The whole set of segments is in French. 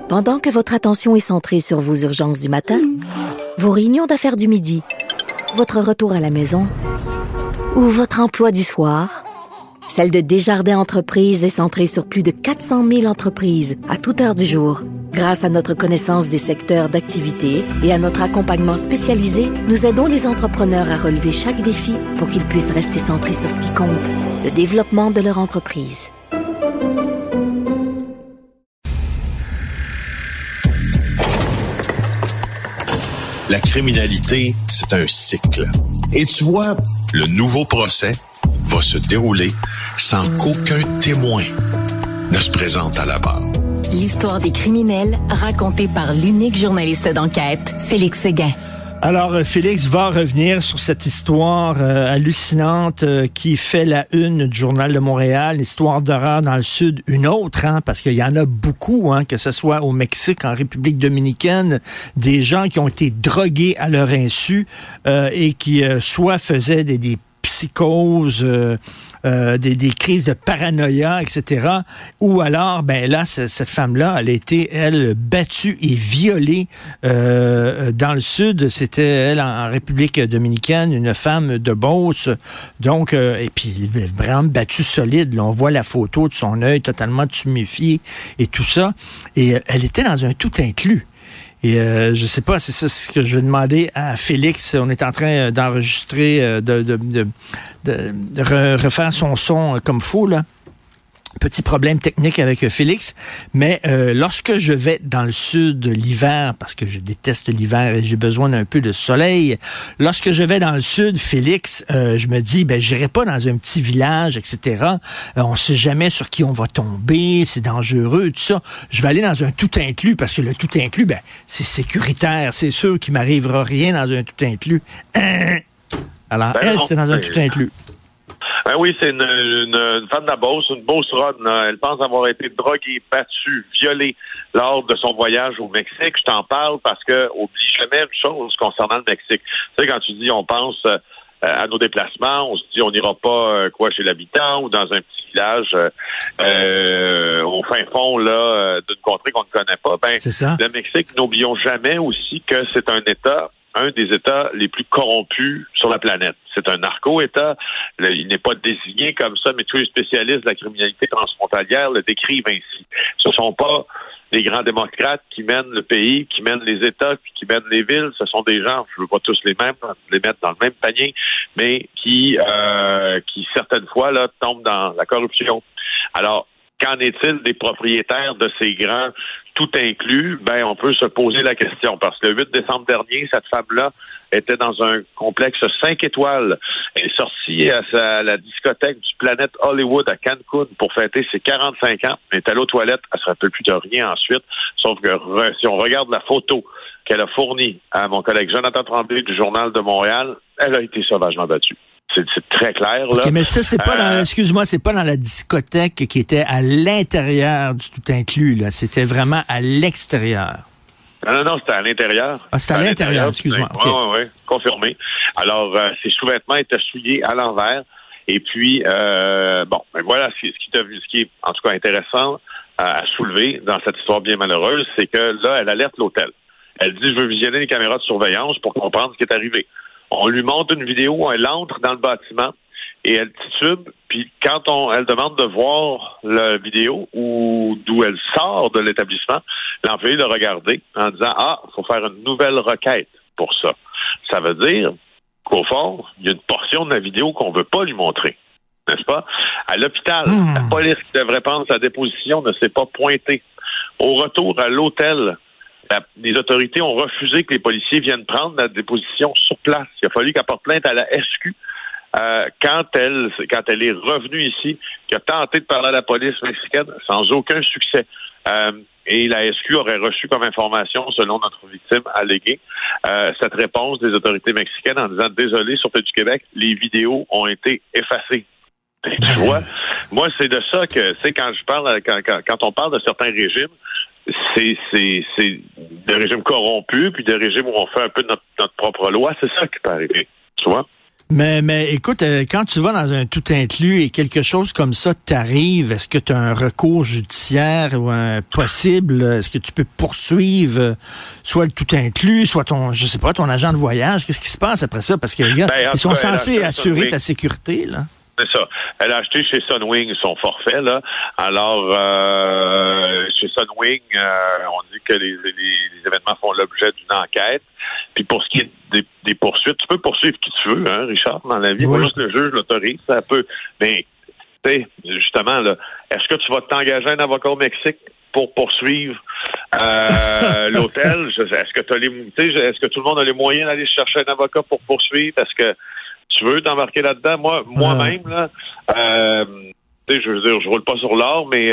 Pendant que votre attention est centrée sur vos urgences du matin, vos réunions d'affaires du midi, votre retour à la maison ou votre emploi du soir, celle de Desjardins Entreprises est centrée sur plus de 400 000 entreprises à toute heure du jour. Grâce à notre connaissance des secteurs d'activité et à notre accompagnement spécialisé, nous aidons les entrepreneurs à relever chaque défi pour qu'ils puissent rester centrés sur ce qui compte, le développement de leur entreprise. La criminalité, c'est un cycle. Et tu vois, le nouveau procès va se dérouler sans qu'aucun témoin ne se présente à la barre. L'histoire des criminels racontée par l'unique journaliste d'enquête, Félix Séguin. Alors, Félix va revenir sur cette histoire hallucinante qui fait la une du Journal de Montréal, l'histoire d'horreur dans le Sud, une autre, parce qu'il y en a beaucoup, que ce soit au Mexique, en République dominicaine, des gens qui ont été drogués à leur insu et qui soit faisaient des psychoses, des crises de paranoïa, etc. Ou alors, là, cette femme-là, elle a été, battue et violée dans le Sud. C'était, elle, en République dominicaine, une femme de Beauce. Donc, et puis, vraiment battue solide. Là, on voit la photo de son œil totalement tuméfié et tout ça. Et elle était dans un tout inclus. Et je sais pas, c'est ça ce que je vais demander à Félix. On est en train d'enregistrer, de refaire son son comme faut, là. Petit problème technique avec Félix, mais lorsque je vais dans le sud l'hiver, parce que je déteste l'hiver et j'ai besoin d'un peu de soleil, lorsque je vais dans le sud, Félix, je me dis, j'irai pas dans un petit village, etc. On sait jamais sur qui on va tomber, c'est dangereux, tout ça. Je vais aller dans un tout inclus, parce que le tout inclus, c'est sécuritaire, c'est sûr qu'il m'arrivera rien dans un tout inclus. Alors, c'est dans un tout inclus. Ben oui, c'est une femme de la Beauce, une Beauceronne. Elle pense avoir été droguée, battue, violée lors de son voyage au Mexique. Je t'en parle parce que oublie jamais une chose concernant le Mexique. Tu sais, quand tu dis on pense à nos déplacements, on se dit on n'ira pas chez l'habitant ou dans un petit village au fin fond là d'une contrée qu'on ne connaît pas. C'est ça. Le Mexique, n'oublions jamais aussi que c'est un des États les plus corrompus sur la planète. C'est un narco-État. Il n'est pas désigné comme ça, mais tous les spécialistes de la criminalité transfrontalière le décrivent ainsi. Ce ne sont pas les grands démocrates qui mènent le pays, qui mènent les États, puis qui mènent les villes. Ce sont des gens, je ne veux pas tous les mettre dans le même panier, mais qui certaines fois là tombent dans la corruption. Alors, qu'en est-il des propriétaires de ces grands tout inclus? On peut se poser la question parce que le 8 décembre dernier, cette femme-là était dans un complexe 5 étoiles. Elle est sortie à la discothèque du Planet Hollywood à Cancun pour fêter ses 45 ans. Elle est allée aux toilettes. Elle se rappelle plus de rien ensuite. Sauf que si on regarde la photo qu'elle a fournie à mon collègue Jonathan Tremblay du Journal de Montréal, elle a été sauvagement battue. C'est très clair, là. OK, mais ça, c'est pas c'est pas dans la discothèque qui était à l'intérieur du tout inclus, là. C'était vraiment à l'extérieur. Non, c'était à l'intérieur. Ah, c'était à l'intérieur, excuse-moi. Okay. Oui, confirmé. Alors, ses sous-vêtements étaient souillés à l'envers. Et puis, voilà, ce qui est, en tout cas, intéressant à soulever dans cette histoire bien malheureuse, c'est que là, elle alerte l'hôtel. Elle dit, je veux visionner les caméras de surveillance pour comprendre ce qui est arrivé. On lui montre une vidéo où elle entre dans le bâtiment et elle titube. Puis quand elle demande de voir la vidéo ou d'où elle sort de l'établissement, l'employé l'a regardé en disant « faut faire une nouvelle requête pour ça ». Ça veut dire qu'au fond, il y a une portion de la vidéo qu'on veut pas lui montrer, n'est-ce pas? À l'hôpital, la police qui devrait prendre sa déposition ne s'est pas pointée. Au retour à l'hôtel, les autorités ont refusé que les policiers viennent prendre la déposition sur place. Il a fallu qu'elle porte plainte à la SQ quand elle est revenue ici, qui a tenté de parler à la police mexicaine sans aucun succès. Et la SQ aurait reçu comme information, selon notre victime alléguée, cette réponse des autorités mexicaines en disant « Désolé, Sûreté du Québec, les vidéos ont été effacées ». Tu vois, moi, c'est de ça que, c'est quand je parle, quand on parle de certains régimes, c'est des régimes corrompus, puis des régimes où on fait un peu notre propre loi. C'est ça qui peut arriver, tu vois? Mais écoute, quand tu vas dans un tout inclus et quelque chose comme ça t'arrive, est-ce que tu as un recours judiciaire ou un possible? Est-ce que tu peux poursuivre soit le tout inclus, soit ton agent de voyage? Qu'est-ce qui se passe après ça? Parce que les gars, ils sont censés assurer ta sécurité, là. C'est ça. Elle a acheté chez Sunwing son forfait, là. Alors, chez Sunwing, on dit que les événements font l'objet d'une enquête. Puis pour ce qui est des poursuites, tu peux poursuivre qui tu veux, hein, Richard, dans la vie. Oui. Pas juste le juge l'autorise, ça peut. Mais, tu sais, justement, là, est-ce que tu vas t'engager un avocat au Mexique pour poursuivre l'hôtel? Est-ce que tout le monde a les moyens d'aller chercher un avocat pour poursuivre? Est-ce que tu veux t'embarquer là-dedans? Moi-même, là, je veux dire, je roule pas sur l'or, mais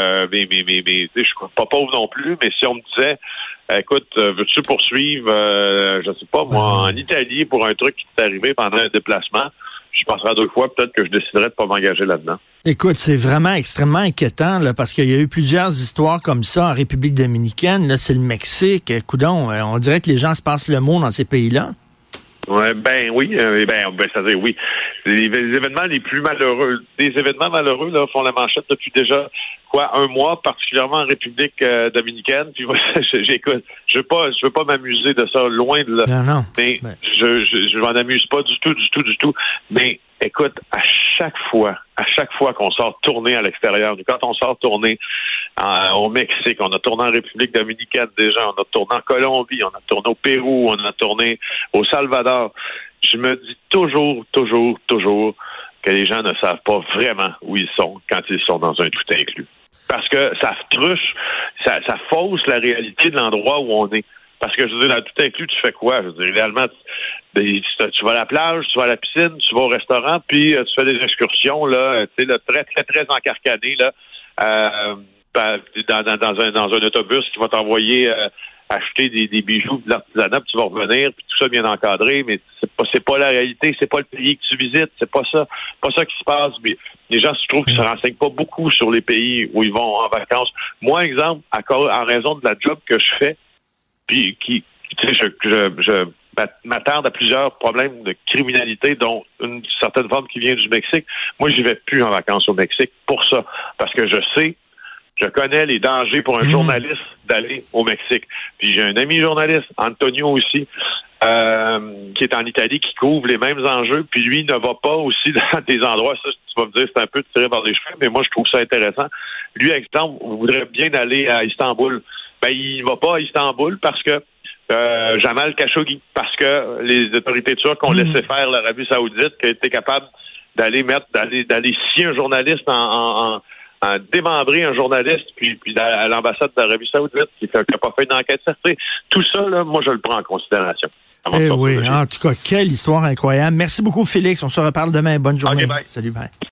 je suis pas pauvre non plus, mais si on me disait, écoute, veux-tu poursuivre, je sais pas, moi, en Italie pour un truc qui t'est arrivé pendant un déplacement, je penserais à 2 fois, peut-être que je déciderais de pas m'engager là-dedans. Écoute, c'est vraiment extrêmement inquiétant, là, parce qu'il y a eu plusieurs histoires comme ça en République dominicaine. Là, c'est le Mexique. Coudon, on dirait que les gens se passent le mot dans ces pays-là. Ouais, oui, c'est-à-dire oui. Les événements les plus malheureux, des événements malheureux là font la manchette depuis déjà 1 mois, particulièrement en République dominicaine. Puis j'écoute, je veux pas m'amuser de ça, loin de là. Non. Mais je m'en amuse pas du tout. Mais écoute, à chaque fois qu'on sort tourner à l'extérieur, quand on sort tourner au Mexique, on a tourné en République dominicaine déjà, on a tourné en Colombie, on a tourné au Pérou, on a tourné au Salvador. Je me dis toujours que les gens ne savent pas vraiment où ils sont quand ils sont dans un tout inclus. Parce que ça truche, ça fausse la réalité de l'endroit où on est. Parce que, je veux dire, dans tout inclus, tu fais quoi? Je veux dire, idéalement, tu vas à la plage, tu vas à la piscine, tu vas au restaurant, puis tu fais des excursions, là, tu sais, là, très, très, très encarcanées, là, dans un autobus qui va t'envoyer acheter des bijoux de l'artisanat, puis tu vas revenir, puis tout ça bien encadré, mais c'est pas la réalité, c'est pas le pays que tu visites, c'est pas ça qui se passe. Mais les gens, je trouve qu'ils se renseignent pas beaucoup sur les pays où ils vont en vacances. Moi, exemple, en raison de la job que je fais, puis tu sais, je m'attarde à plusieurs problèmes de criminalité, dont une certaine forme qui vient du Mexique. Moi, j'y vais plus en vacances au Mexique pour ça, parce que je connais les dangers pour un journaliste d'aller au Mexique. Puis j'ai un ami journaliste, Antonio aussi, qui est en Italie, qui couvre les mêmes enjeux, puis lui ne va pas aussi dans des endroits, ça tu vas me dire, c'est un peu tiré par les cheveux, mais moi je trouve ça intéressant. Lui, exemple, voudrait bien aller à Istanbul. Ben, il va pas à Istanbul parce que Jamal Khashoggi, parce que les autorités turques ont laissé faire l'Arabie Saoudite, qui a été capable d'aller scier un journaliste en démembrer un journaliste, puis à l'ambassade d'Arabie Saoudite, qui n'a pas fait une enquête certifiée. Tout ça, là, moi, je le prends en considération. Oui, en tout cas, quelle histoire incroyable. Merci beaucoup, Félix. On se reparle demain. Bonne journée. Okay, bye. Salut, bye.